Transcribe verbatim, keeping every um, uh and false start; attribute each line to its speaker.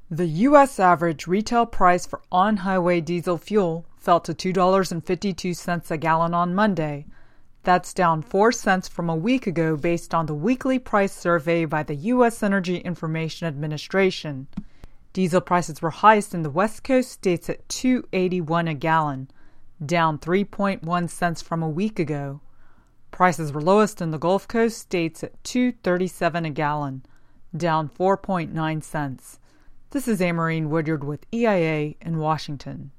Speaker 1: The U S average retail price for on-highway diesel fuel fell to two dollars and fifty-two cents a gallon on Monday. That's down four cents from a week ago based on the weekly price survey by the U S Energy Information Administration. Diesel prices were highest in the West Coast states at two dollars and eighty-one cents a gallon, down three point one cents from a week ago. Prices were lowest in the Gulf Coast states at two dollars and thirty-seven cents a gallon, down four point nine cents. This is Amarine Woodyard with E I A in Washington.